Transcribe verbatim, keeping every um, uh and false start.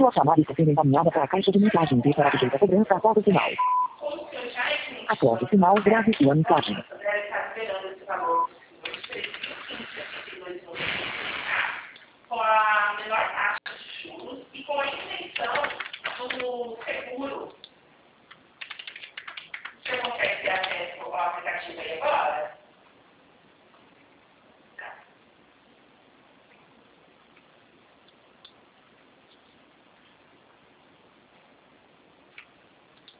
Sua chamada está sendo encaminhada para a caixa de mensagem e será sujeita a cobrança após o sinal. Após o sinal, grave sua mensagem. Deve estar esperando esse valor.